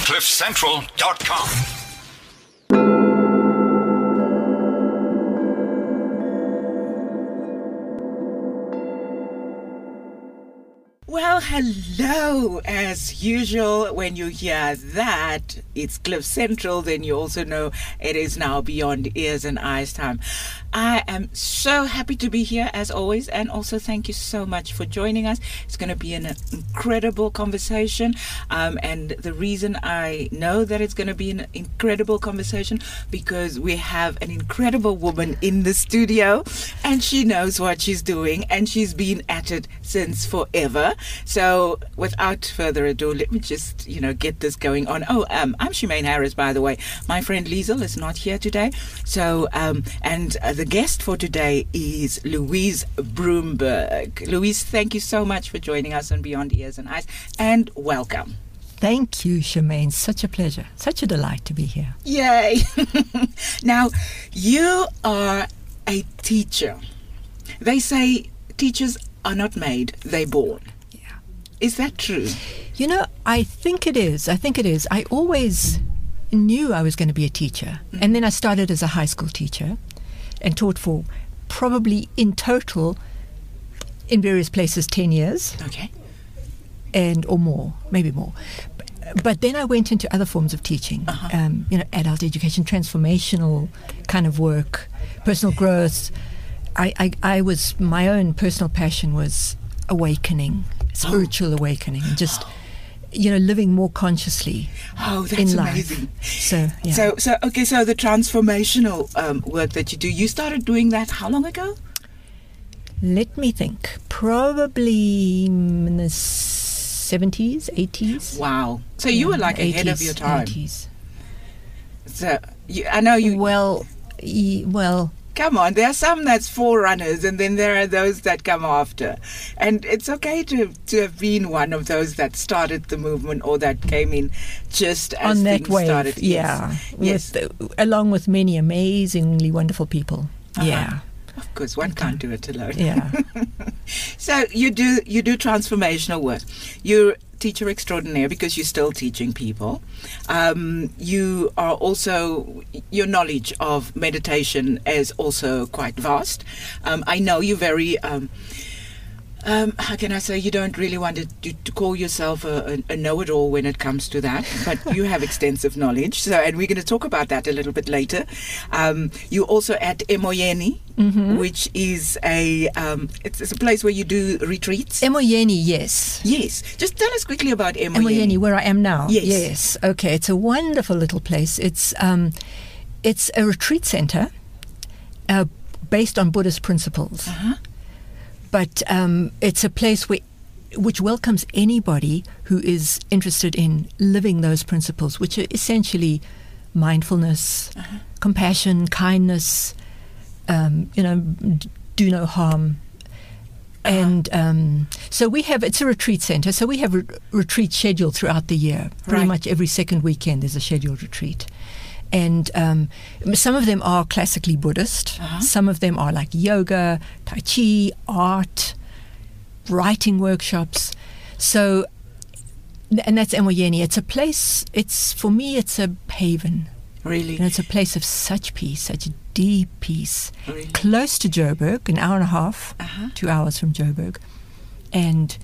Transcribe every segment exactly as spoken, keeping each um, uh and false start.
cliff central dot com. Well, hello. As usual, when you hear that it's Cliff Central, then you also know it is now Beyond Ears and Eyes time. I am so happy to be here as always, and also thank you so much for joining us. It's going to be an incredible conversation, um, and the reason I know that it's going to be an incredible conversation because we have an incredible woman in the studio, and she knows what she's doing, and she's been at it since forever. So without further ado, let me just, you know, get this going on. Oh, um, I'm Shemaine Harris, by the way. My friend Liesel is not here today. So, um, and uh, the guest for today is Louise Broomberg. Louise, thank you so much for joining us on Beyond Ears and Eyes, and welcome. Thank you, Shemaine. Such a pleasure. Such a delight to be here. Yay. Now, you are a teacher. They say teachers are not made, they're born. Yeah. Is that true? You know, I think it is. I think it is. I always knew I was going to be a teacher. Mm-hmm. And then I started as a high school teacher and taught for probably in total in various places ten years. Okay. And or more, maybe more. But then I went into other forms of teaching, uh-huh. um, you know, adult education, transformational kind of work, personal growth. I, I, I was, my own personal passion was awakening, spiritual oh. awakening, and just, oh. you know, living more consciously oh, that's in life. Amazing. So, yeah. So, so, okay, so the transformational um, work that you do, you started doing that how long ago? Let me think. Probably in the seventies, eighties. Wow. So yeah, you were like eighties, ahead of your time. eighties. So, you, I know you... Well, y- well... Come on, there are some that's forerunners, and then there are those that come after. And it's okay to to have been one of those that started the movement or that came in just as on that things wave, started. Yeah. Yes. With, uh, along with many amazingly wonderful people. Uh-huh. Yeah. Of course, one can't do it alone. Yeah. So you do you do transformational work. You're teacher extraordinaire because you're still teaching people. Um, you are also, your knowledge of meditation is also quite vast. Um, I know you're very, um, um, how can I say, you don't really want to, to, to call yourself a, a, a know-it-all when it comes to that, but you have extensive knowledge. So, and we're going to talk about that a little bit later. Um, you're also at Emoyeni, mm-hmm. which is a, um, it's, it's a place where you do retreats. Emoyeni, yes. Yes. Just tell us quickly about Emoyeni. Emoyeni, where I am now. Yes. Yes. Okay. It's a wonderful little place. It's um, it's a retreat center uh, based on Buddhist principles. Uh-huh. But um, it's a place where, which welcomes anybody who is interested in living those principles, which are essentially mindfulness, uh-huh. compassion, kindness, um, you know, d- do no harm. Uh-huh. And um, so we have, it's a retreat center, so we have re- retreats scheduled throughout the year. Pretty right. much every second weekend there's a scheduled retreat. And um, some of them are classically Buddhist. Uh-huh. Some of them are like yoga, Tai Chi, art, writing workshops. So, and that's Emoyeni. It's a place, it's, for me, it's a haven. Really? And it's a place of such peace, such deep peace. Really? Close to Joburg, an hour and a half, uh-huh. two hours from Joburg. And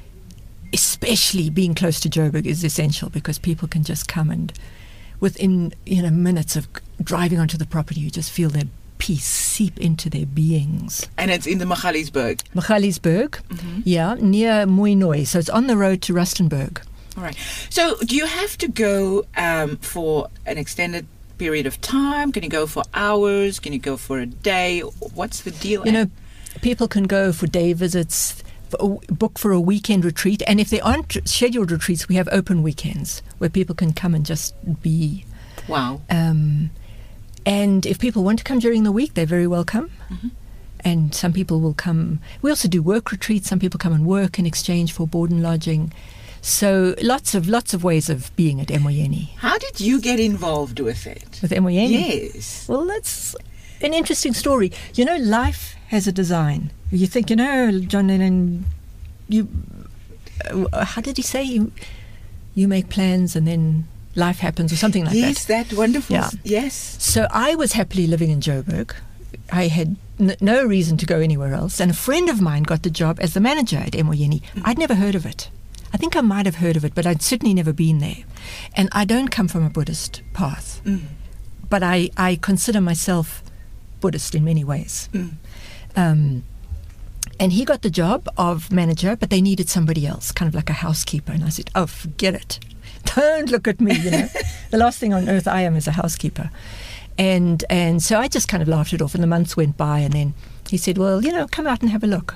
especially being close to Joburg is essential because people can just come and within, you know, minutes of driving onto the property, you just feel their peace seep into their beings. And it's in the Magaliesberg. Magaliesberg, mm-hmm. yeah, near Mooinooi. So it's on the road to Rustenburg. All right. So do you have to go um, for an extended period of time? Can you go for hours? Can you go for a day? What's the deal? You know, people can go for day visits, for a, book for a weekend retreat. And if there aren't scheduled retreats, we have open weekends where people can come and just be. Wow. Um, and if people want to come during the week, they're very welcome. Mm-hmm. And some people will come. We also do work retreats. Some people come and work in exchange for board and lodging. So lots of lots of ways of being at Emoyeni. How did you get involved with it? With Emoyeni? Yes. Well, that's an interesting story. You know, life has a design. You think, you know, John Lennon, you, uh, how did he say? You, you make plans and then life happens or something like yes, that. Yes, that wonderful. Yeah. Yes. So I was happily living in Joburg. I had n- no reason to go anywhere else. And a friend of mine got the job as the manager at Emoyeni. Mm. I'd never heard of it. I think I might have heard of it, but I'd certainly never been there. And I don't come from a Buddhist path. Mm. But I, I consider myself Buddhist in many ways. Mm. Um, and he got the job of manager, but they needed somebody else, kind of like a housekeeper. And I said, oh, forget it. Don't look at me, you know. The last thing on earth I am is a housekeeper. And and so I just kind of laughed it off, and the months went by, and then he said, well, you know, come out and have a look.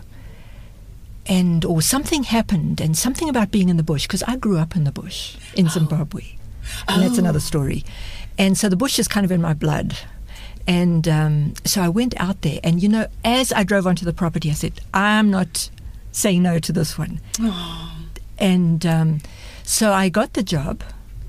And, or something happened, and something about being in the bush, because I grew up in the bush in Zimbabwe. Oh. And that's another story. And so the bush is kind of in my blood. And um, so I went out there, and, you know, as I drove onto the property, I said, I'm not saying no to this one. Oh. And um, so I got the job,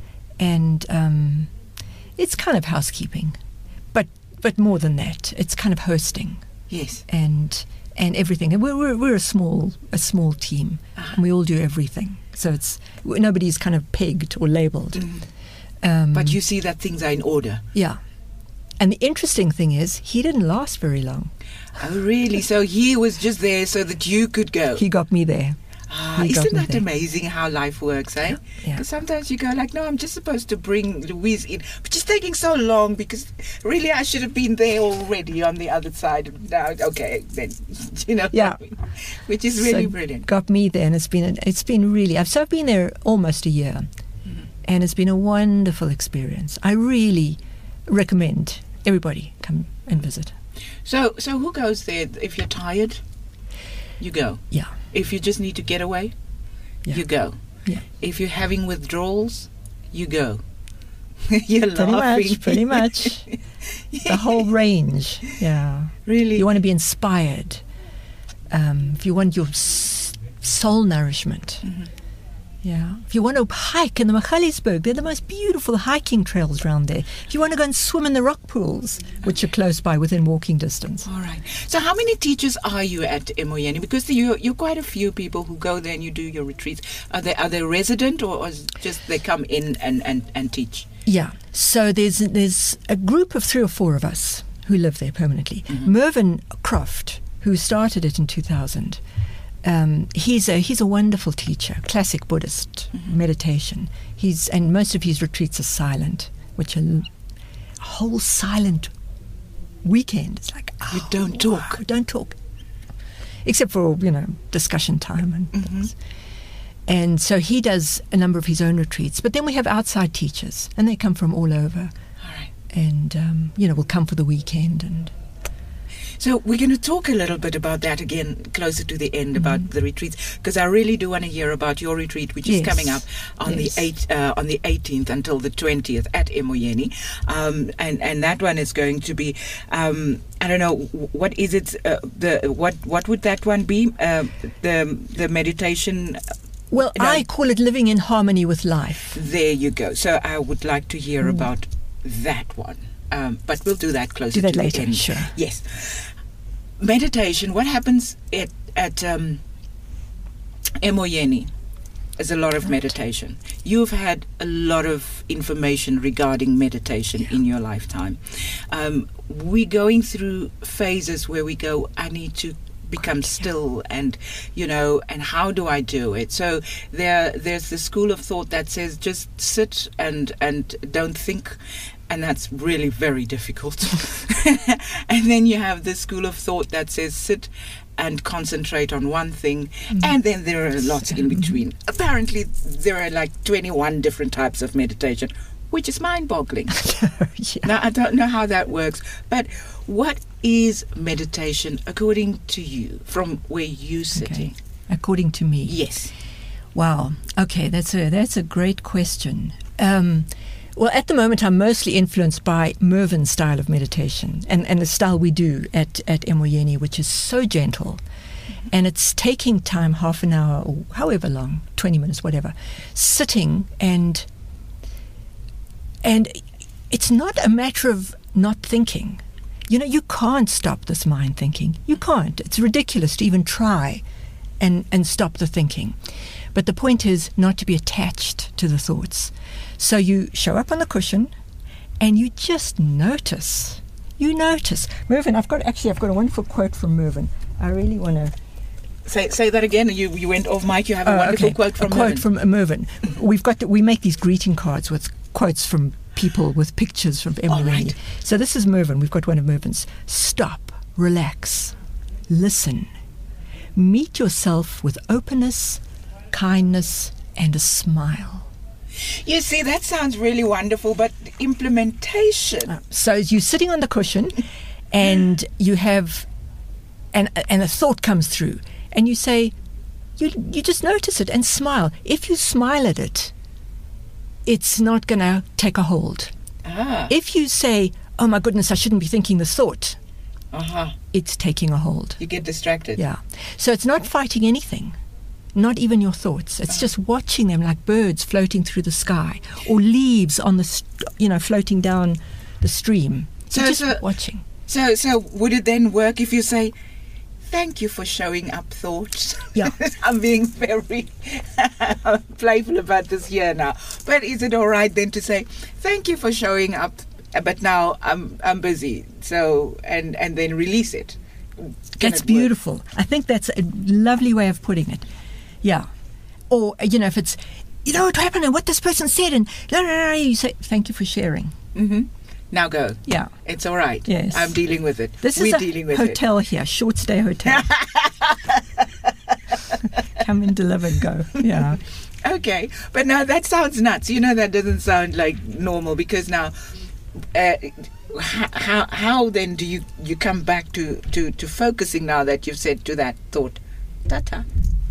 and um, it's kind of housekeeping, but but more than that, it's kind of hosting. Yes. And and everything. And we're we're, we're a small a small team, uh-huh. and we all do everything. So it's nobody's kind of pegged or labelled. Mm. Um, but you see that things are in order. Yeah. And the interesting thing is, he didn't last very long. Oh, really? So he was just there so that you could go? He got me there. Ah, isn't that there. amazing how life works, eh? Yeah. Yeah. Sometimes you go like, no, I'm just supposed to bring Louise in. But she's taking so long because really I should have been there already on the other side. Now, okay, then, you know. Yeah. Which is really so brilliant. Got me there, and it's been, it's been really, I've, so I've been there almost a year. Mm-hmm. And it's been a wonderful experience. I really recommend everybody come and visit. So, so who goes there? If you're tired, you go. Yeah. If you just need to get away, yeah. you go. Yeah. If you're having withdrawals, you go. You're pretty laughing. Much, pretty much. The whole range. Yeah. Really. You want to be inspired. Um, if you want your s- soul nourishment. Mm-hmm. Yeah. If you want to hike in the Magaliesberg, they're the most beautiful hiking trails around there. If you want to go and swim in the rock pools, which are close by within walking distance. All right. So how many teachers are you at Emoyeni? Because you're, you're quite a few people who go there and you do your retreats. Are they are they resident or, or just they come in and, and, and teach? Yeah. So there's there's a group of three or four of us who live there permanently. Mm-hmm. Mervyn Croft, who started it in two thousand, Um, he's a he's a wonderful teacher, classic Buddhist mm-hmm. meditation. He's and most of his retreats are silent, which are a whole silent weekend. It's like oh, you don't talk, wow, don't talk, except for you know discussion time and mm-hmm. things. And so he does a number of his own retreats, but then we have outside teachers, and they come from all over. All right, and um, you know will come for the weekend and. So we're going to talk a little bit about that again closer to the end, mm-hmm. about the retreats, because I really do want to hear about your retreat, which yes. is coming up on yes. the eighth, uh, on the eighteenth until the twentieth at Emoyeni, um, and and that one is going to be, um, I don't know, what is it? Uh, the what what would that one be? Uh, the the meditation. Well, no, I call it living in harmony with life. There you go. So I would like to hear mm. about that one. Um, but we'll do that closer do that to later, the end. Sure. Yes. Meditation, what happens at, at um, Emoyeni is a lot of right. meditation. You've had a lot of information regarding meditation yeah. in your lifetime. Um, we're going through phases where we go, I need to become still and you know and how do I do it? So there there's the school of thought that says just sit and and don't think, and that's really very difficult. And then you have the school of thought that says sit and concentrate on one thing, mm-hmm. and then there are lots in between. Apparently there are like twenty-one different types of meditation, which is mind-boggling. Yeah. Now I don't know how that works, but what is meditation according to you, from where you're sitting? Okay. According to me, yes. Wow. Okay, that's a that's a great question. Um, well, at the moment, I'm mostly influenced by Mervyn's style of meditation, and, and the style we do at at Emoyeni, which is so gentle, mm-hmm. and it's taking time, half an hour or however long, twenty minutes, whatever, sitting and and it's not a matter of not thinking. You know, you can't stop this mind thinking. You can't. It's ridiculous to even try and, and stop the thinking. But the point is not to be attached to the thoughts. So you show up on the cushion and you just notice. You notice. Mervyn, I've got, actually, I've got a wonderful quote from Mervyn. I really want to... Say say that again. You you went off mic. You have a Oh, wonderful okay. quote from a quote Mervyn. from uh, Mervyn. We've got to, we make these greeting cards with quotes from people with pictures from Emily. All right. Rainey. So this is Mervyn. We've got one of Mervyn's. Stop, relax, listen, meet yourself with openness, kindness, and a smile. You see, that sounds really wonderful, but implementation. So you're sitting on the cushion, and you have, and and a thought comes through. And you say, you you just notice it and smile. If you smile at it, it's not going to take a hold. Ah. If you say, oh my goodness, I shouldn't be thinking this thought, Uh-huh. it's taking a hold. You get distracted. Yeah. So it's not fighting anything, not even your thoughts. It's just watching them like birds floating through the sky or leaves on the, st- you know, floating down the stream. So- You're just so- watching. So so would it then work if you say, thank you for showing up, thoughts? Yeah. I'm being very playful about this here now. But is it all right then to say, thank you for showing up, but now I'm I'm busy. So and and then release it. Can That's it work? beautiful. I think that's a lovely way of putting it. Yeah. Or, you know, if it's, you know what happened and what this person said, and la, la, la, you say, thank you for sharing. Mm-hmm. Now go. Yeah. It's all right. Yes. I'm dealing with it. This We're is a dealing with hotel here, short stay hotel. Come and deliver, go. Yeah. it. Okay. But now that sounds nuts. You know, that doesn't sound like normal because now, uh, how, how how then do you, you come back to, to, to focusing now that you've said to that thought, ta-ta?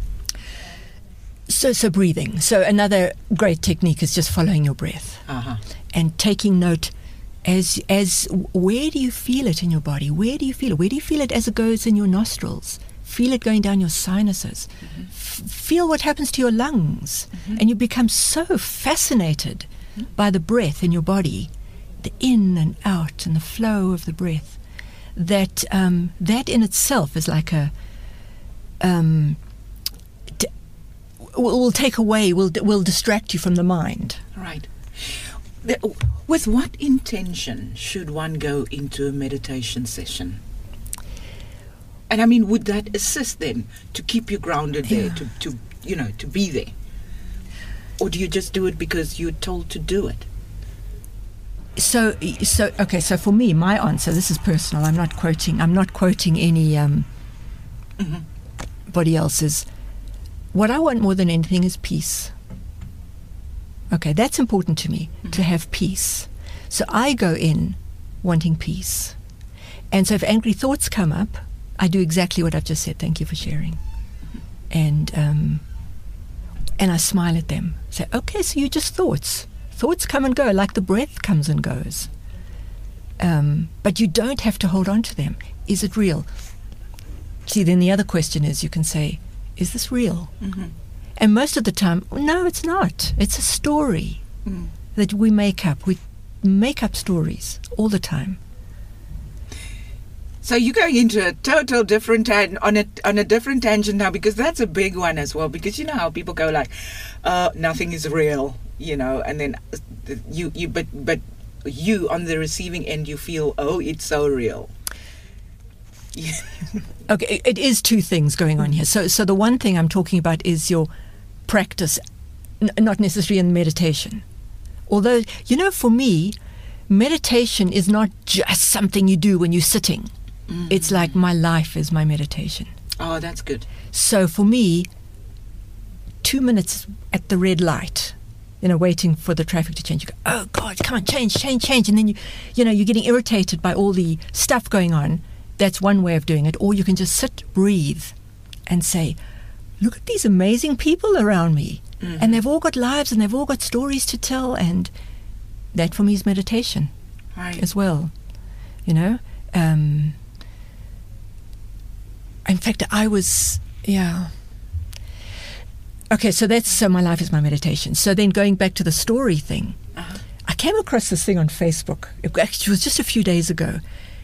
So, so breathing. So another great technique is just following your breath Uh-huh. and taking note as as where do you feel it in your body? Where do you feel it? Where do you feel it as it goes in your nostrils? Feel it going down your sinuses. Mm-hmm. F- feel what happens to your lungs. Mm-hmm. And you become so fascinated mm-hmm. by the breath in your body, the in and out and the flow of the breath, that um, that in itself is like a... Um, d- will, will take away, will will distract you from the mind. Right. The- With what intention should one go into a meditation session? And I mean, would that assist then to keep you grounded there, Yeah. to, to you know, to be there? Or do you just do it because you're told to do it? So, so okay. So for me, my answer. This is personal. I'm not quoting. I'm not quoting any um, Mhm. body else's. What I want more than anything is peace. Okay, that's important to me, to have peace. So I go in wanting peace. And so if angry thoughts come up, I do exactly what I've just said. Thank you for sharing. And um, and I smile at them. Say, okay, so you're just thoughts. Thoughts come and go like the breath comes and goes. Um, but you don't have to hold on to them. Is it real? See, then the other question is, you can say, is this real? Mm-hmm. And most of the time, no, it's not. It's a story Mm. that we make up. We make up stories all the time. So you're going into a total different tan- on a on a different tangent now, because that's a big one as well. Because you know how people go like, uh, nothing is real, you know, and then uh, you you but but you on the receiving end, you feel, oh, it's so real. Okay, it is two things going on here. So, so the one thing I'm talking about is your practice, n- not necessarily in meditation. Although, you know, for me, meditation is not just something you do when you're sitting. Mm. It's like my life is my meditation. Oh, that's good. So for me, two minutes at the red light, you know, waiting for the traffic to change, you go, oh God, come on, change, change, change. And then you, you know, you're getting irritated by all the stuff going on. That's one way of doing it. Or you can just sit, breathe, and say, look at these amazing people around me. Mhm. And they've all got lives and they've all got stories to tell. And that for me is meditation Right. as well. You know? Um, in fact, I was, yeah. Okay, so that's, so my life is my meditation. So then going back to the story thing, Uh-huh. I came across this thing on Facebook. It actually was just a few days ago.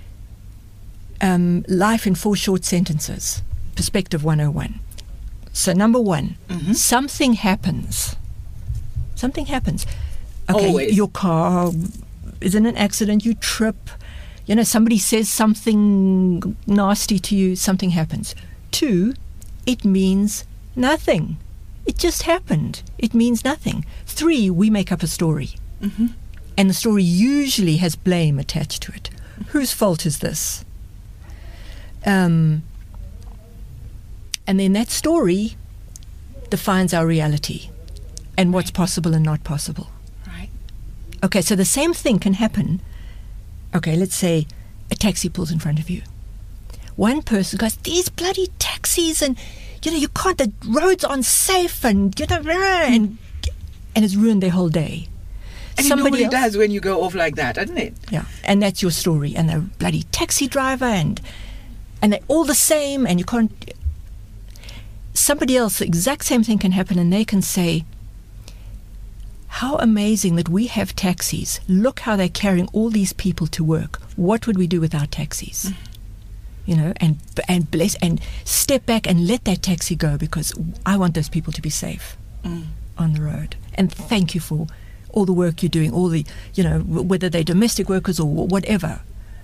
Um, life in four short sentences. Perspective one oh one. So number one, Mhm. something happens. Something happens. Okay, Always. your car is in an accident, you trip, you know, somebody says something nasty to you, something happens. Two, it means nothing. It just happened. It means nothing. Three, we make up a story. Mm-hmm. And the story usually has blame attached to it. Whose fault is this? Um, and then that story defines our reality and what's possible and not possible. Right. Okay, so the same thing can happen. Okay, let's say a taxi pulls in front of you. One person goes, these bloody taxis, and, you know, you can't, the roads aren't safe, and, you know, and, and it's ruined their whole day. And Somebody it normally else, does when you go off like that, doesn't it? yeah, and that's your story. And the bloody taxi driver, and and they're all the same, and you can't. Somebody else, the exact same thing can happen, and they can say, how amazing that we have taxis. Look how they're carrying all these people to work. What would we do without taxis? Mm. You know, and and bless and step back and let that taxi go, because I want those people to be safe mm. on the road. And thank you for all the work you're doing, all the, you know, whether they're domestic workers or whatever.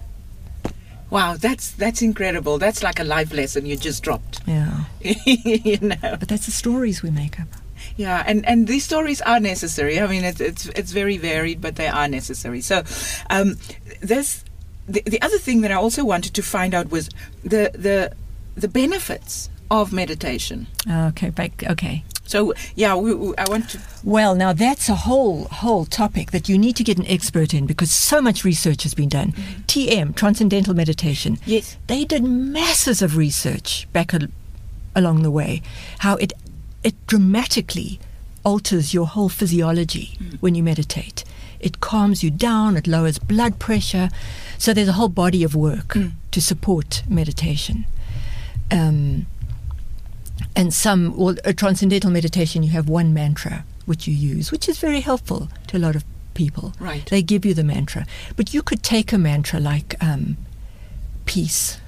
Wow, that's that's incredible. That's like a life lesson you just dropped. Yeah. You know. But that's the stories we make up. Yeah, and, and these stories are necessary. I mean, it's it's it's very varied, but they are necessary. So, um, there's the, the other thing that I also wanted to find out was the the the benefits of meditation. Okay, back. Okay. So, yeah, we, we, I want to... Well, now that's a whole whole topic that you need to get an expert in, because so much research has been done. Mm-hmm. T M, Transcendental Meditation. Yes. They did masses of research back al- along the way, how it it dramatically alters your whole physiology mm. when you meditate. It calms you down, it lowers blood pressure. So there's a whole body of work mm. to support meditation. Um And some, well, a transcendental meditation, you have one mantra which you use, which is very helpful to a lot of people. Right. They give you the mantra. But you could take a mantra like um, peace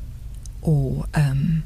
or um,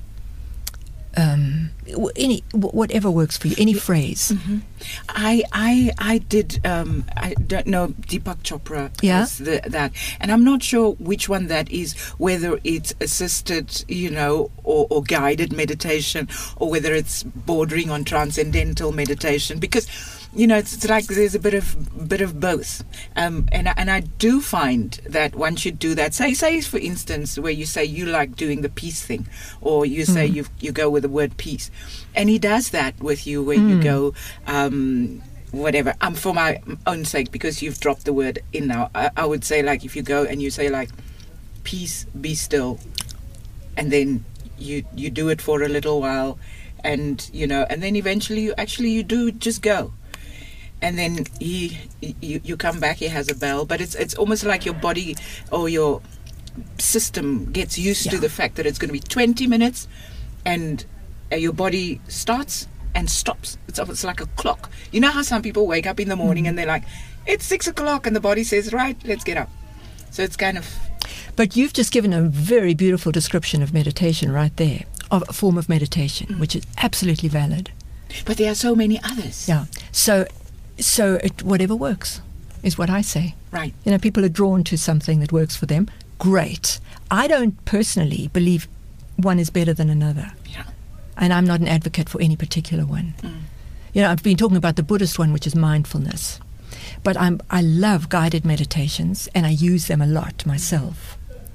um, any whatever works for you, any phrase. Mm-hmm. I I I did. Um, I don't know Deepak Chopra. Yeah. Is the, that, and I'm not sure which one that is. Whether it's assisted, you know, or, or guided meditation, or whether it's bordering on transcendental meditation. Because, you know, it's, it's like there's a bit of bit of both. Um, and I, and I do find that one should do that. Say say for instance, where you say you like doing the peace thing, or you say mm. you you go with the word peace. And he does that with you where mm. you go, um, whatever. Um, for my own sake, because you've dropped the word in now, I, I would say, like, if you go and you say, like, peace, be still, and then you you do it for a little while, and, you know, and then eventually you actually you do just go. And then he, you, you come back, he has a bell, but it's it's almost like your body or your system gets used yeah. to the fact that it's going to be twenty minutes, and uh, your body starts and stops. It's it's like a clock. You know how some people wake up in the morning mm. and they're like, it's six o'clock, and the body says, right, let's get up. So it's kind of... But you've just given a very beautiful description of meditation right there, of a form of meditation, mm. which is absolutely valid. But there are so many others. Yeah. So... So it, whatever works is what I say. Right. You know, people are drawn to something that works for them. Great. I don't personally believe one is better than another. Yeah. And I'm not an advocate for any particular one. Mm. You know, I've been talking about the Buddhist one, which is mindfulness. But I'm, I love guided meditations, and I use them a lot myself.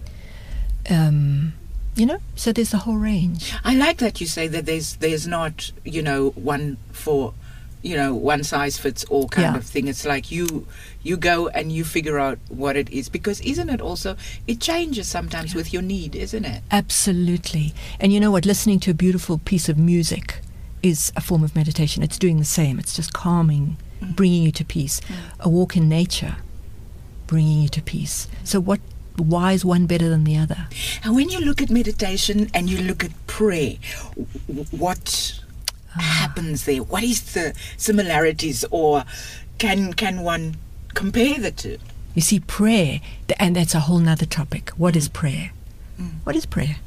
Um, you know, so there's a whole range. I like that you say that there's there's not, you know, one for... you know, one size fits all kind yeah. of thing. It's like you you go and you figure out what it is. Because isn't it also, it changes sometimes yeah. with your need, isn't it? Absolutely. And you know what? Listening to a beautiful piece of music is a form of meditation. It's doing the same. It's just calming, mm. bringing you to peace. Mm. A walk in nature, bringing you to peace. So what? Why is one better than the other? And when you look at meditation and you look at prayer, what... happens there? What is the similarities, or can can one compare the two? You see, prayer, and that's a whole nother topic. What mm. is prayer? Mm. What is prayer?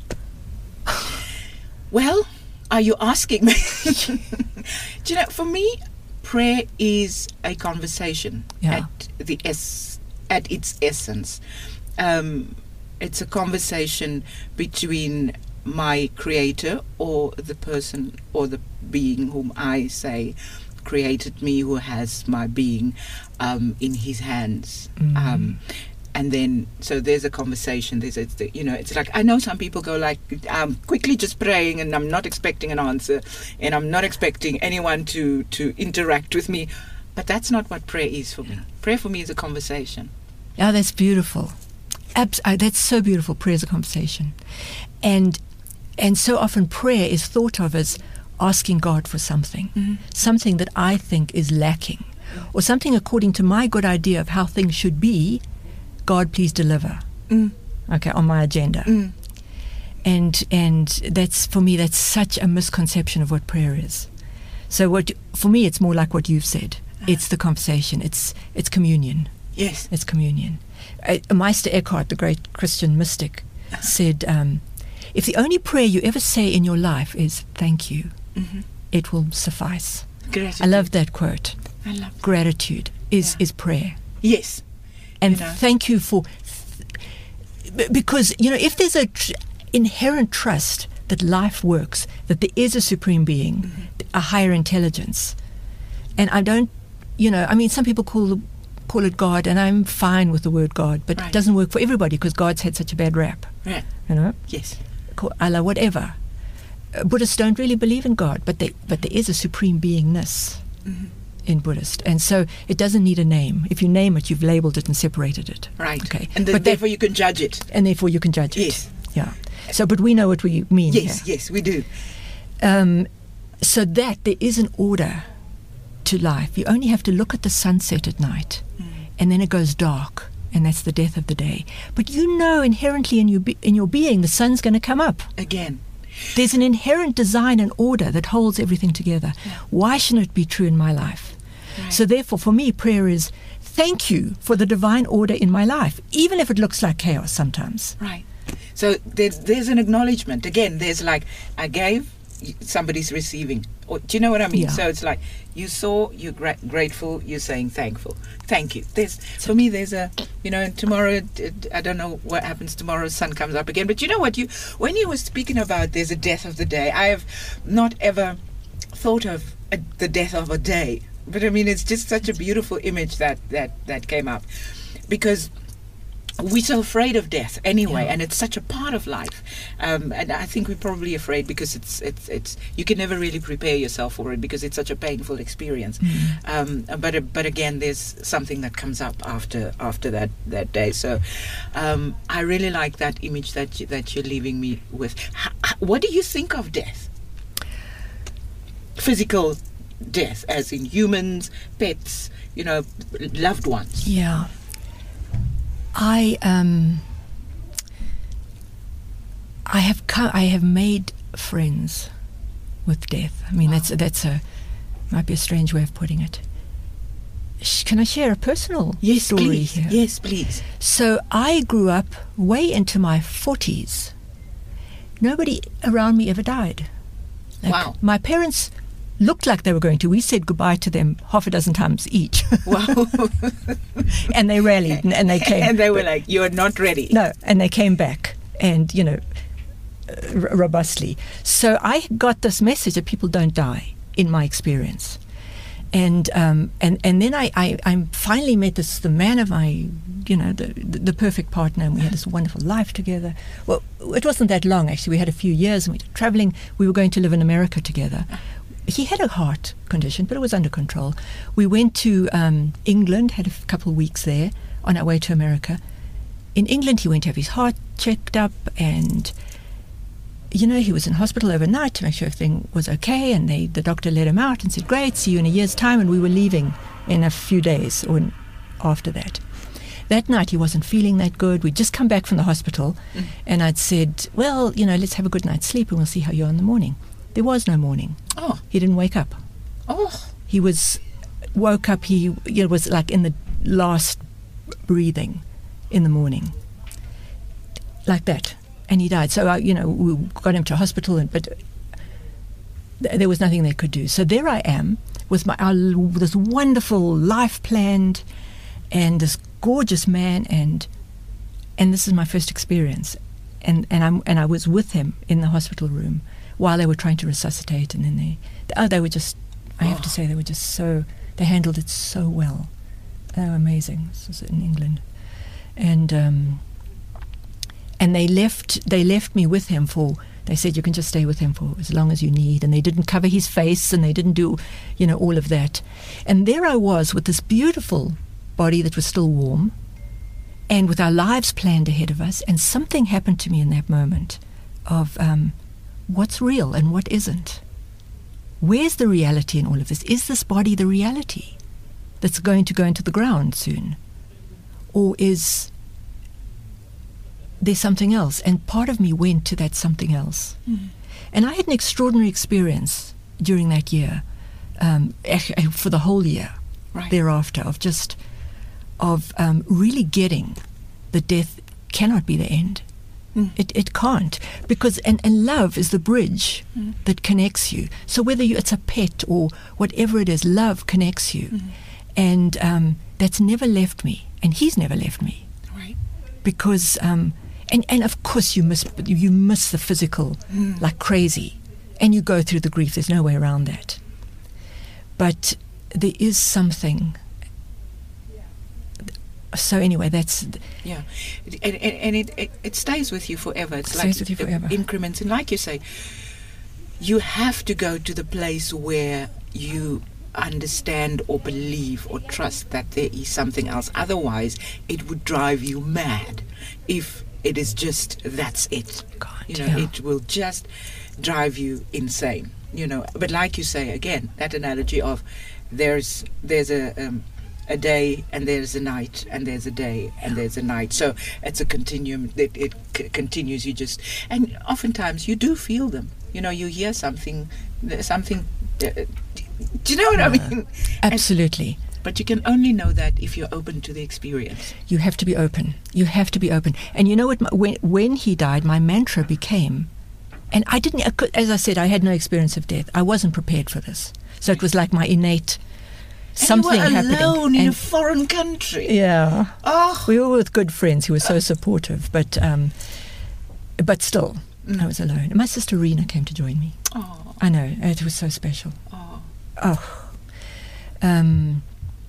Well, are you asking me? Do you know, for me, prayer is a conversation Yeah. at the es- at its essence. Um, it's a conversation between my creator, or the person or the being whom I say created me, who has my being um, in his hands. Mm. Um, and then, so there's a conversation. There's, a, you know, it's like, I know some people go like, um, quickly just praying, and I'm not expecting an answer, and I'm not expecting anyone to, to interact with me. But that's not what prayer is for me. Prayer for me is a conversation. Yeah, that's beautiful. Abs- uh, that's so beautiful. Prayer is a conversation. And and so often prayer is thought of as asking God for something, Mm-hmm. something that I think is lacking, or something according to my good idea of how things should be. God, please deliver. Mm. Okay, on my agenda. Mm. And and that's, for me, that's such a misconception of what prayer is. So what for me, it's more like what you've said. It's the conversation. It's it's communion. Yes. It's communion. Uh, Meister Eckhart, the great Christian mystic, said, um, if the only prayer you ever say in your life is thank you, Mm-hmm. it will suffice. Gratitude. I love that quote. I love that. Gratitude is, Yeah. is prayer. Yes. And You know. thank you for... Th- because, you know, if there's a tr- inherent trust that life works, that there is a supreme being, Mm-hmm. a higher intelligence, and I don't, you know, I mean, some people call the, call it God, and I'm fine with the word God, but Right. it doesn't work for everybody because God's had such a bad rap, Right. you know, Yes. call Allah, whatever. Uh, Buddhists don't really believe in God, but they, but there is a supreme beingness Mm-hmm. in Buddhist, and so it doesn't need a name. If you name it, you've labeled it and separated it. Right. Okay. And then But that- therefore you can judge it. and therefore you can judge it. Yes. Yeah. So, but we know what we mean Yes, here. yes, we do. Um, so that there is an order to life. You only have to look at the sunset at night, Mm. and then it goes dark, and that's the death of the day. But you know inherently in your be- in your being, the sun's going to come up. Again. There's an inherent design and order that holds everything together. Yeah. Why shouldn't it be true in my life? Right. So therefore, for me, prayer is thank you for the divine order in my life, even if it looks like chaos sometimes. Right. So there's, there's an acknowledgement. Again, there's like, I gave, y- somebody's receiving. Or, do you know what I mean? Yeah. So it's like, you saw, you're gra- grateful, you're saying thankful. Thank you. There's, for me, there's a, you know, and tomorrow, it, it, I don't know what happens tomorrow, sun comes up again. But you know what, you when you were speaking about there's a death of the day, I have not ever thought of a, the death of a day. But I mean, it's just such a beautiful image that, that, that came up. Because we're so afraid of death anyway, Yeah. and it's such a part of life. Um, and I think we're probably afraid because it's it's it's you can never really prepare yourself for it because it's such a painful experience. Um, but uh, but again, there's something that comes up after after that, that day. So um, I really like that image that you, that you're leaving me with. H- h- what do you think of death? Physical death, as in humans, pets, you know, loved ones. Yeah. I um I have co- I have made friends with death. I mean, that's that's a might be a strange way of putting it. Sh- Can I share a personal Yes, story please. here? Yes, please. So I grew up way into my forties. Nobody around me ever died. Like, Wow. My parents looked like they were going to. We said goodbye to them half a dozen times each. Wow. And they rallied and, and they came. And they were like, you're not ready. No, and they came back and, you know, uh, r- robustly. So I got this message that people don't die, in my experience. And um, and and then I, I, I finally met this the man of my, you know, the, the the perfect partner, and we had this wonderful life together. Well, it wasn't that long, actually. We had a few years, and we were traveling. We were going to live in America together. He had a heart condition, but it was under control. We went to um, England, had a f- couple of weeks there on our way to America. In England, he went to have his heart checked up, and, you know, he was in hospital overnight to make sure everything was okay, and they, the doctor let him out and said, great, see you in a year's time, and we were leaving in a few days or in, after that. That night, he wasn't feeling that good. We'd just come back from the hospital, Mm. and I'd said, well, you know, let's have a good night's sleep, and we'll see how you are in the morning. There was no morning. Oh, He didn't wake up. oh, He was woke up. He you know, was like in the last breathing in the morning, like that, and he died. So I, you know, we got him to hospital, and but th- there was nothing they could do. So there I am, with my our, this wonderful life planned, and this gorgeous man, and and this is my first experience, and and I'm and I was with him in the hospital room while they were trying to resuscitate, and then they oh they were just I have to say they were just so they handled it so well. They were amazing. This was in England, and um, and they left they left me with him for. They said you can just stay with him for as long as you need, and they didn't cover his face, and they didn't do, you know, all of that. And there I was with this beautiful body that was still warm, and with our lives planned ahead of us, and something happened to me in that moment of um, what's real and what isn't. Where's the reality in all of this? Is this body the reality that's going to go into the ground soon? Or is there's something else? And part of me went to that something else. Mm. And I had an extraordinary experience during that year, um, for the whole year right. thereafter, of just, of um, really getting that death cannot be the end. Mm. It it can't. Because, and, and love is the bridge mm. that connects you. So whether you, it's a pet or whatever it is, love connects you. Mm. And um, that's never left me. And he's never left me. Right. Because... Um, And and of course you miss you miss the physical mm. like crazy, and you go through the grief. There's no way around that. But there is something. So anyway, that's yeah, and, and, and it, it it stays with you forever. It's it like stays with you forever. Increments, and like you say, you have to go to the place where you understand or believe or trust that there is something else. Otherwise, it would drive you mad if it is just that's it. God, you know, yeah. it will just drive you insane. You know, but like you say again, that analogy of there's there's a um, a day and there's a night and there's a day and there's a night. So it's a continuum. It, it c- continues. You just and oftentimes you do feel them. You know, you hear something, something. Uh, do you know what uh, I mean? Absolutely. And, but you can only know that if you're open to the experience. You have to be open. You have to be open. And you know what? My, when when he died, my mantra became, and I didn't. As I said, I had no experience of death. I wasn't prepared for this. So it was like my innate something and you were happening. alone in and a foreign country. Yeah. Oh. We were with good friends who were so supportive, but um, but still, mm. I was alone. And my sister Rena came to join me. Oh. I know. It was so special. Oh. Oh. Um.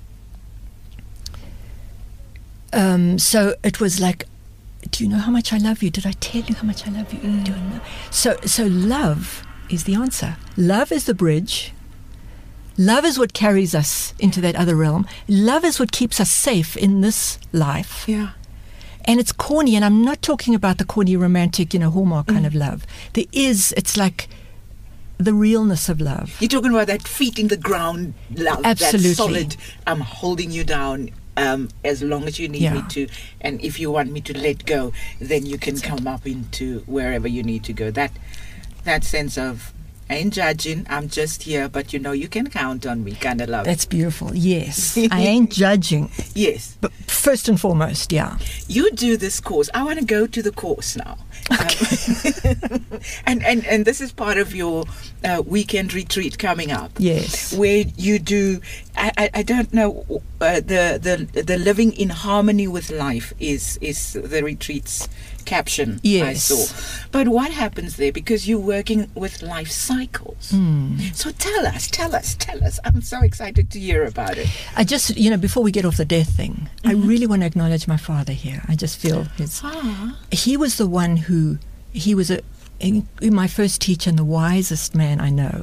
Um, so it was like, do you know how much I love you? Did I tell you how much I love you? Mm. Do I know? So, so love is the answer. Love is the bridge. Love is what carries us into that other realm. Love is what keeps us safe in this life. Yeah. And it's corny, and I'm not talking about the corny romantic, you know, Hallmark kind mm. of love. There is, it's like the realness of love. You're talking about that feet in the ground love. Absolutely. That solid, I'm holding you down um, as long as you need yeah. me to. And if you want me to let go, then you can That's come it. up into wherever you need to go. That that sense of, I ain't judging, I'm just here, but you know, you can count on me kind of love. That's beautiful. Yes. I ain't judging. Yes. But first and foremost, yeah. You do this course. I want to go to the course now. Okay. Um, and, and, and this is part of your uh, weekend retreat coming up. Yes. Where you do, I, I, I don't know, uh, the, the the living in harmony with life is, is the retreat's caption yes. I saw. But what happens there? Because you're working with life cycles. Mm. So tell us, tell us, tell us. I'm so excited to hear about it. I just, you know, before we get off the death thing, mm-hmm. I really want to acknowledge my father here. I just feel his, ah. he was the one who, he was a, a, my first teacher and the wisest man I know.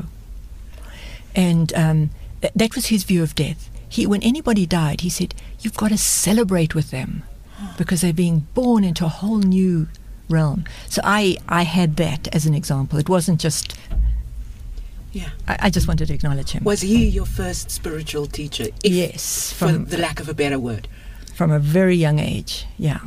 And um, th- that was his view of death. He, when anybody died, he said, you've got to celebrate with them, because they're being born into a whole new realm. So I, I had that as an example. It wasn't just... Yeah. I, I just wanted to acknowledge him. Was he your first spiritual teacher? If, yes. From, for the lack of a better word. From a very young age, yeah.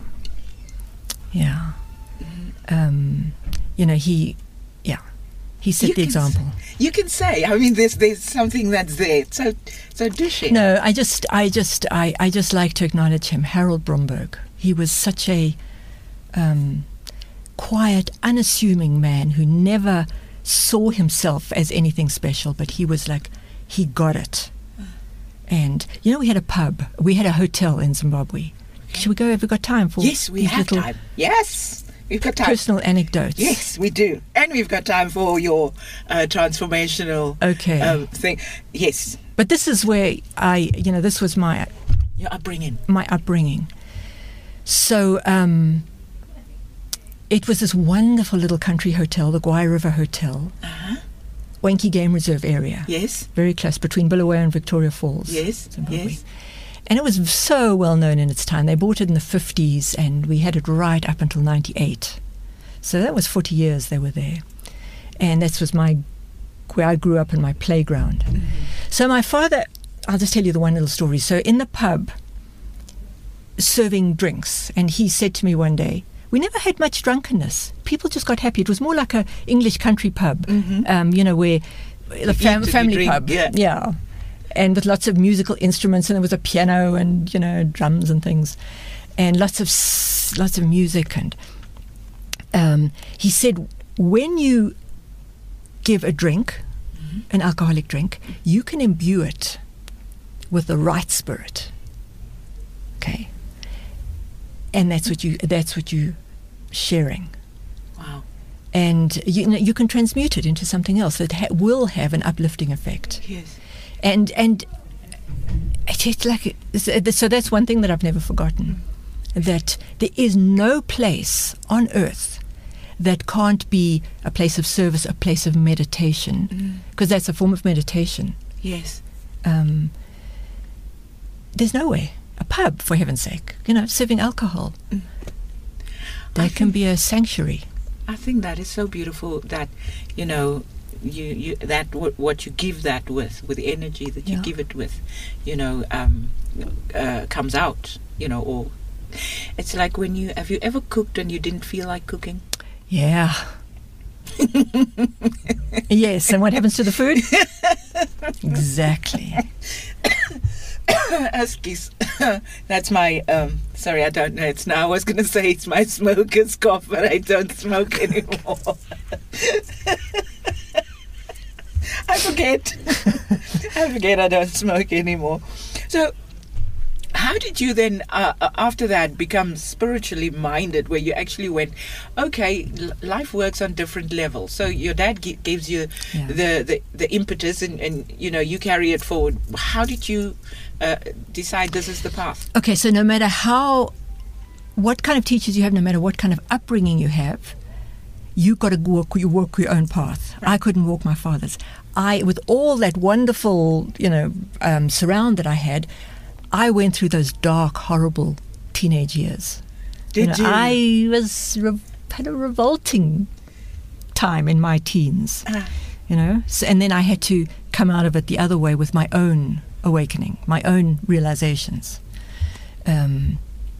Yeah. Mm-hmm. Um, you know, he... Yeah. He set you the example. Say, you can say. I mean, there's there's something that's there. So so do share. No, I just I just I, I just like to acknowledge him, Harold Bromberg. He was such a um, quiet, unassuming man who never saw himself as anything special, but he was like he got it. And, you know, we had a pub. We had a hotel in Zimbabwe. Should we go? Have we got time for Yes, we these have little time. Yes, we've got time. personal anecdotes? Yes, we do. And we've got time for your uh, transformational Okay. um, thing. Yes, But this is where I, you know, this was my your upbringing. my upbringing. So um, it was this wonderful little country hotel, the Guai River Hotel, Uh-huh. Wanky Game Reserve area, Yes, very close between Bulawayo and Victoria Falls. yes, Zimbabwe. yes. And it was so well known in its time. They bought it in the fifties, and we had it right up until ninety-eight. So that was forty years they were there. And that was my, where I grew up in my playground. Mm-hmm. So my father, I'll just tell you the one little story. So in the pub, serving drinks, and he said to me one day, we never had much drunkenness. People just got happy. It was more like a English country pub, Mhm. um, you know, where the fam- eat, you family drink, pub. yeah. yeah. And with lots of musical instruments, and there was a piano and, you know, drums and things, and lots of s- lots of music. And um, he said, when you give a drink, Mm-hmm. an alcoholic drink, you can imbue it with the right spirit. Okay, and that's what you that's what you sharing. Wow. And you know, you can transmute it into something else that ha- will have an uplifting effect. Yes. And and it's like, so that's one thing that I've never forgotten, that there is no place on earth that can't be a place of service, a place of meditation, because that's a form of meditation. Yes. Um, there's nowhere. A pub, for heaven's sake, you know, serving alcohol. Mm. That I can think- be a sanctuary. I think that is so beautiful that, you know, you, you that w- what you give that with, with the energy that you Yeah. give it with, you know, um, uh, comes out, you know, or it's like when you, have you ever cooked and you didn't feel like cooking? Yeah. Yes, and what happens to the food? Exactly. Excuse. That's my, um, sorry, I don't know. It's now, I was going to say it's my smoker's cough, but I don't smoke anymore. I forget. I forget I don't smoke anymore. So, how did you then, uh, uh, after that, become spiritually minded, where you actually went, okay, l- life works on different levels. So your dad gi- gives you Yeah. the, the, the impetus and, and, you know, you carry it forward. How did you uh, decide this is the path? Okay, so no matter how, what kind of teachers you have, no matter what kind of upbringing you have, you got to walk, you walk your own path. I couldn't walk my father's. I, with all that wonderful, you know, um, surround that I had, I went through those dark, horrible teenage years. Did you? know, I was re- had a revolting time in my teens. Ah. You know, so, and then I had to come out of it the other way with my own awakening, my own realizations. Um,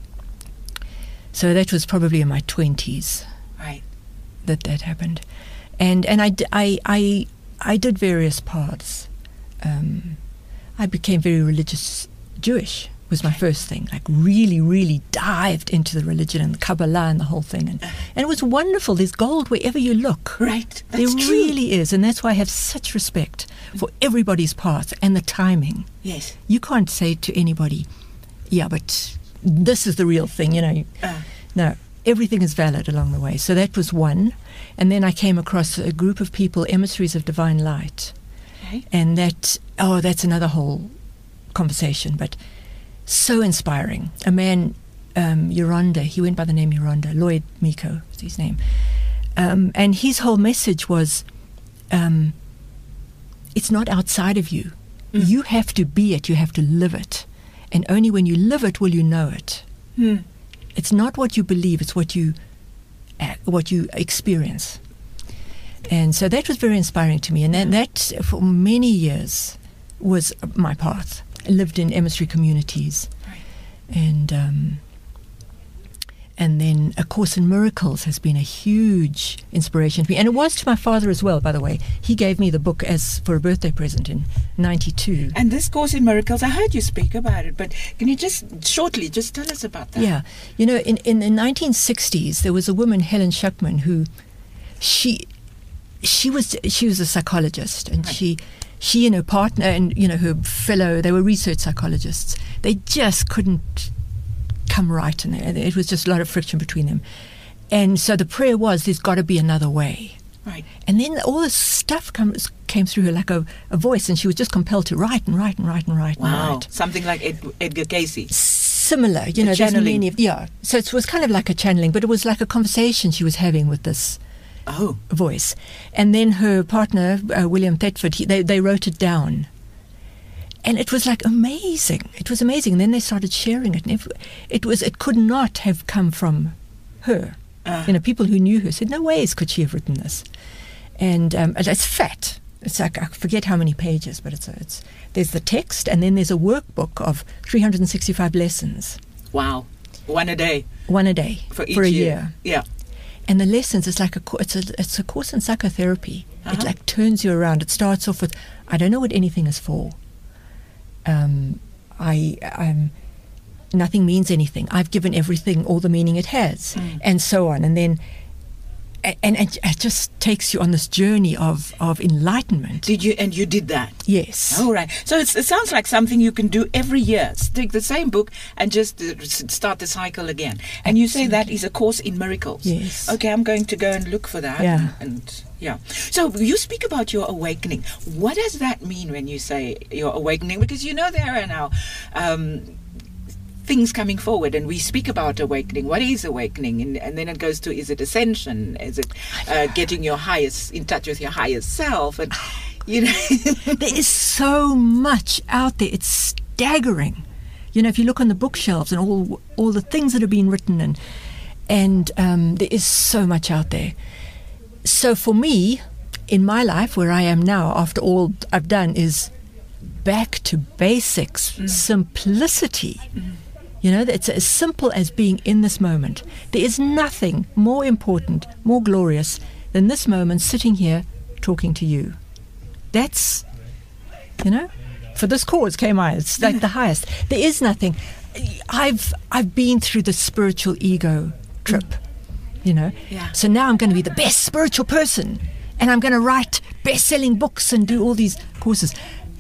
so that was probably in my twenties Right. that that happened, and and I, d- I, I, I did various paths. Um, I became very religious. Jewish was my first thing, like really, really dived into the religion and the Kabbalah and the whole thing. And, and it was wonderful. There's gold wherever you look. Right. There That's true. really is. And that's why I have such respect for everybody's path and the timing. Yes. You can't say to anybody, yeah, but this is the real thing, you know. Uh, No, everything is valid along the way. So that was one. And then I came across a group of people, emissaries of divine light. okay. And that, oh, that's another whole conversation, but so inspiring. A man, um, Yoronda, he went by the name Yoronda, Lloyd Miko was his name. Um, and his whole message was, um, it's not outside of you. Mm. You have to be it, you have to live it. And only when you live it will you know it. Hmm. It's not what you believe, it's what you uh, what you experience. And so that was very inspiring to me. And then that, for many years, was my path. I lived in emissary communities. Right. And um, and then A Course in Miracles has been a huge inspiration to me. And it was to my father as well, by the way. He gave me the book as for a birthday present in ninety-two. And this Course in Miracles, I heard you speak about it, but can you just shortly just tell us about that? Yeah. You know, in, in the nineteen sixties, there was a woman, Helen Schuckman, who she she was she was a psychologist, and Right. she she and her partner and, you know, her fellow, they were research psychologists. They just couldn't come right in there. It was just a lot of friction between them. And so the prayer was, there's got to be another way. Right. And then all this stuff comes, came through her like a, a voice, and she was just compelled to write and write and write and write Wow. and write. Something like Ed, Edgar Cayce. Similar, you know, there's channeling. many of, yeah. So it was kind of like a channeling, but it was like a conversation she was having with this Oh. voice. And then her partner, uh, William Thetford, he, they, they wrote it down. And it was like amazing. It was amazing. And then they started sharing it. And if, it was, it could not have come from her. Uh. You know, people who knew her said, no ways could she have written this. And um, it's fat. It's like, I forget how many pages, but it's, a, it's there's the text, and then there's a workbook of three hundred sixty-five lessons. Wow. One a day. One a day For each a year. year. Yeah. And the lessons, it's like a co- it's a it's a course in psychotherapy. Uh-huh. It like turns you around. It starts off with, I don't know what anything is for. Um, I I'm nothing means anything. I've given everything all the meaning it has, Mm. and so on. And then, a- and, and it just takes you on this journey of of enlightenment. Did you, and you did that? Yes. All right. So it's, it sounds like something you can do every year. Take the same book and just uh, s- start the cycle again. And you say that is a course in miracles. Yes. Okay, I'm going to go and look for that. Yeah. And yeah. So you speak about your awakening. What does that mean when you say your awakening? Because you know there are now um, things coming forward, and we speak about awakening. What is awakening? And, and then it goes to, is it ascension? Is it uh, getting your highest, in touch with your highest self? And you know. There is so much out there. It's staggering. You know, if you look on the bookshelves and all all the things that have been written, and and um, there is so much out there. So for me, in my life, where I am now, after all I've done, is back to basics, Mm. simplicity. You know, it's as simple as being in this moment. There is nothing more important, more glorious than this moment, sitting here talking to you. That's, you know, for this cause came I. It's like the highest. There is nothing. I've I've been through the spiritual ego trip, you know. Yeah. So now I'm going to be the best spiritual person, and I'm going to write best-selling books and do all these courses.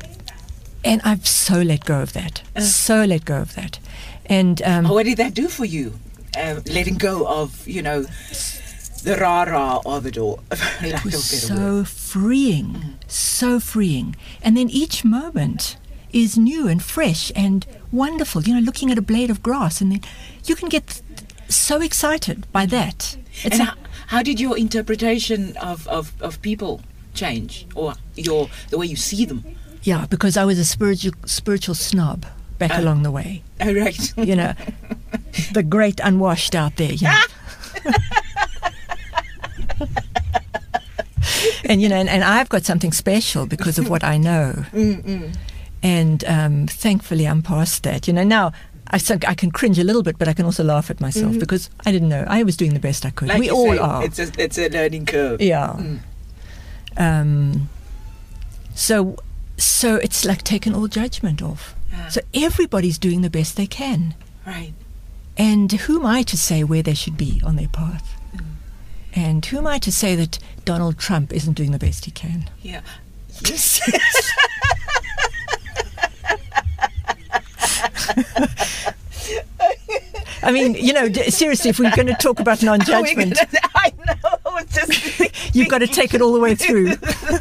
And I've so let go of that. Uh. So let go of that. And um, What did that do for you? Uh, letting go of, you know, the rah-rah of it all. Lack it of was better word. so freeing, so freeing. And then each moment is new and fresh and wonderful. You know, looking at a blade of grass, and then you can get th- so excited by that. It's And a- how, how did your interpretation of, of, of people change, or your the way you see them? yeah, because I was a spiritual spiritual snob back Uh. along the way. Oh, right. You know, the great unwashed out there. You know. And you know, and, and I've got something special because of what I know. Mm-mm. And um, thankfully, I'm past that. You know, now I, so I can cringe a little bit, but I can also laugh at myself because I didn't know. I was doing the best I could. Like we you all say, are. It's a, it's a learning curve. Yeah. Mm. Um, so, so it's like taking all judgment off. Ah. So everybody's doing the best they can. Right. And who am I to say where they should be on their path? Mm. And who am I to say that Donald Trump isn't doing the best he can? Yeah. Yes. I mean, you know, d- seriously, if we're going to talk about non-judgment, I know. I was just you've got to take it all the way through.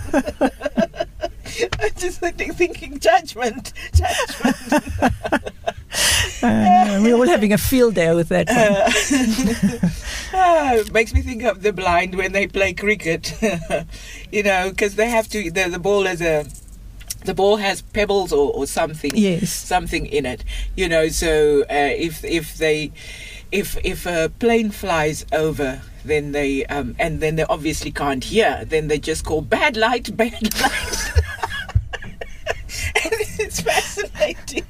I'm just thinking, thinking judgment, judgment. Uh, we're all having a field day with that one. Oh, it makes me think of the blind when they play cricket. You know, because they have to. The, the ball is a. The ball has pebbles or, or something. Yes. Something in it. You know, so uh, if if they, if if a plane flies over, then they um and then they obviously can't hear. Then they just call bad light, bad light. And it's fascinating.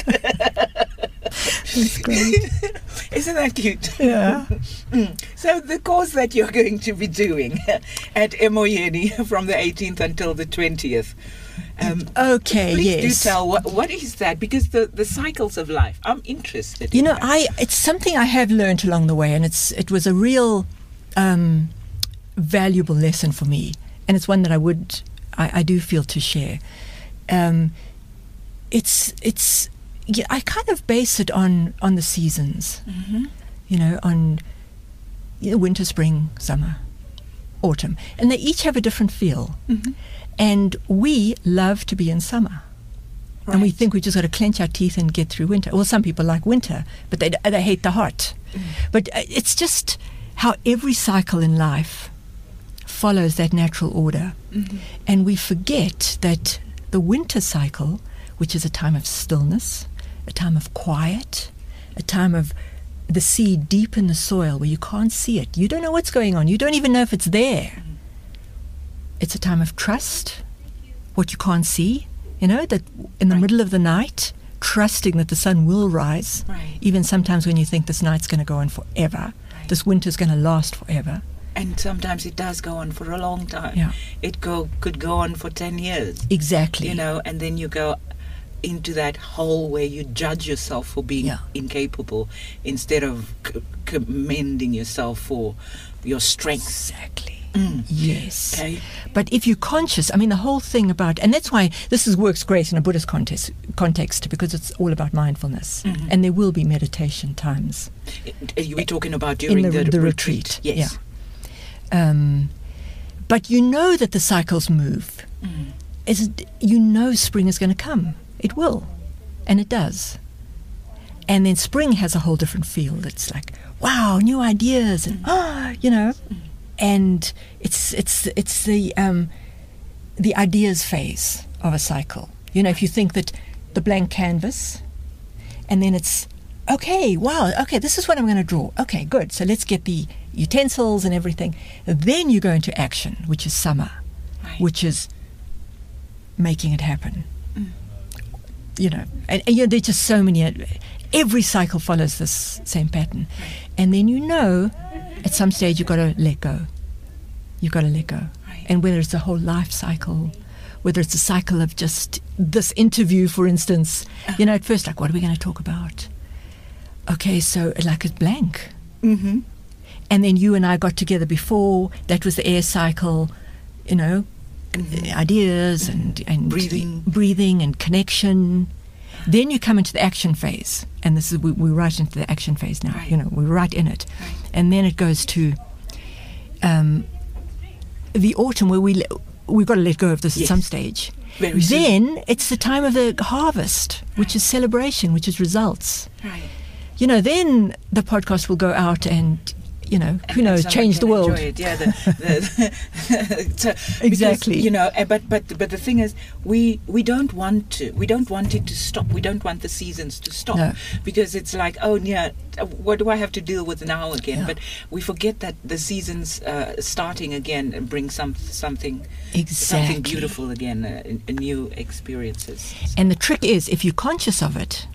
That's great. Isn't that cute? Yeah. Mm. So the course that you're going to be doing at Emoyeni from the eighteenth until the twentieth. Um, Okay, please yes. do tell what what is that, because the, the cycles of life. I'm interested. You in know, that. I it's something I have learned along the way, and it's it was a real um, valuable lesson for me, and it's one that I would I, I do feel to share. Um, it's it's yeah, I kind of base it on on the seasons, Mm-hmm. you know, on you know, winter, spring, summer, autumn, and they each have a different feel. Mm-hmm. And we love to be in summer. And we Right. think we just got to clench our teeth and get through winter. Well, some people like winter, but they they hate the hot. Mm. But uh, it's just how every cycle in life follows that natural order. Mhm. And we forget that the winter cycle, which is a time of stillness, a time of quiet, a time of the seed deep in the soil where you can't see it. You don't know what's going on. You don't even know if it's there. It's a time of trust, what you can't see. You know, that in the Right. middle of the night, trusting that the sun will rise, Right. even sometimes when you think this night's going to go on forever, Right. this winter's going to last forever. And sometimes it does go on for a long time. Yeah. It go could go on for ten years. Exactly. You know, and then you go into that hole where you judge yourself for being Yeah. incapable instead of c- commending yourself for your strength. Exactly. Mm. Yes. Okay. But if you're conscious, I mean, the whole thing about, and that's why this is, works great in a Buddhist context, context because it's all about mindfulness. Mhm. And there will be meditation times. Are you were talking about during the- the, the retreat? retreat, Yes. Um, but you know that the cycles move. Mm. Is you know spring is going to come. It will. And it does. And then spring has a whole different feel. It's like, wow, new ideas, and ah, you know. And it's it's it's the um, the ideas phase of a cycle. You know, if you think that the blank canvas, and then it's okay, wow, okay, this is what I'm going to draw. Okay, good. So let's get the utensils and everything. Then you go into action, which is summer, Right. which is making it happen. Mm. You know, and, and you know, there's just so many. uh, Every cycle follows this same pattern, and then you know, at some stage you've got to let go. You've got to let go, Right. and whether it's the whole life cycle, whether it's a cycle of just this interview, for instance, you know, at first like, what are we going to talk about? Okay, so like it's blank. Mm-hmm. And then you and I got together before. That was the air cycle, you know, Mhm. ideas and, and Breathing. breathing and connection. Then you come into the action phase, and this is we, we're right into the action phase now. Right. You know, we're right in it, Right. and then it goes to um, the autumn where we le- we've got to let go of this Yes. at some stage. Very soon. Then it's the time of the harvest, which is celebration, which is results. Right. You know, then the podcast will go out and, you know, who And knows, someone change the can world. enjoy it. Yeah, the, the, so, because, Exactly. you know, eh, but but but the thing is, we we don't want to. We don't want it to stop. We don't want the seasons to stop No. because it's like, oh yeah, what do I have to deal with now again? Yeah. But we forget that the seasons uh, starting again bring some something Exactly. something beautiful again, uh, n- new experiences. And the trick is, if you're conscious of it,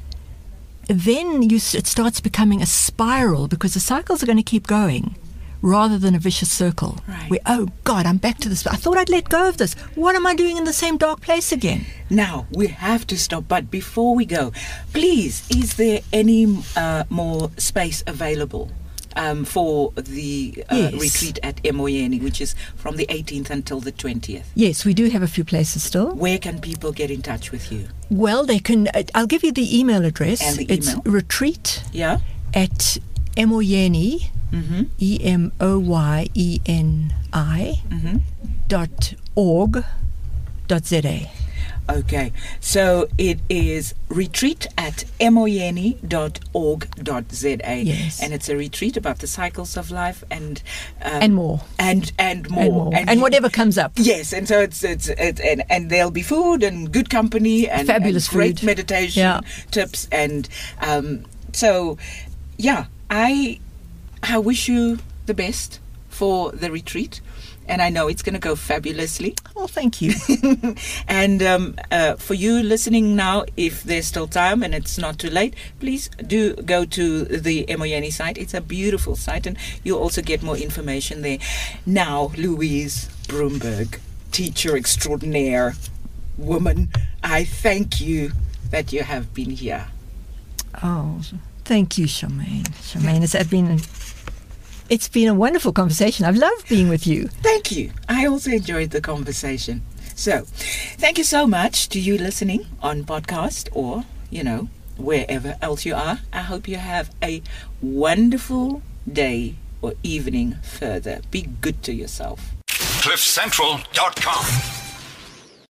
then you, s- it starts becoming a spiral because the cycles are going to keep going rather than a vicious circle. Right. Where, oh God, I'm back to this. I thought I'd let go of this. What am I doing in the same dark place again? Now, we have to stop, but before we go, please, is there any uh, more space available um, for the uh, Yes. retreat at Emoyeni, which is from the eighteenth until the twentieth? Yes, we do have a few places still. Where can people get in touch with you? Well, they can, uh, I'll give you the email address. And the it's email. retreat Yeah? at Emoyeni, Mm-hmm. E M O Y E N I Mm-hmm. dot org dot Z A. Okay, so it is retreat at emoyeni dot org dot z a. Yes. And it's a retreat about the cycles of life and um, And more. and and more And more. And, whatever comes up. Yes, and so it's it's, it's and, and there'll be food and good company and Fabulous and great food. meditation Yeah. tips and um, so yeah, I I wish you the best for the retreat, and I know it's going to go fabulously. Well, thank you. And um, uh, for you listening now, if there's still time and it's not too late, please do go to the Emoyeni site. It's a beautiful site, and you'll also get more information there. Now, Louise Broomberg, teacher extraordinaire, woman, I thank you that you have been here. Oh, thank you, Charmaine. Charmaine, it's been it's been a wonderful conversation. I've loved being with you. Thank you. I also enjoyed the conversation. So, thank you so much to you listening on podcast or, you know, wherever else you are. I hope you have a wonderful day or evening further. Be good to yourself. cliff central dot com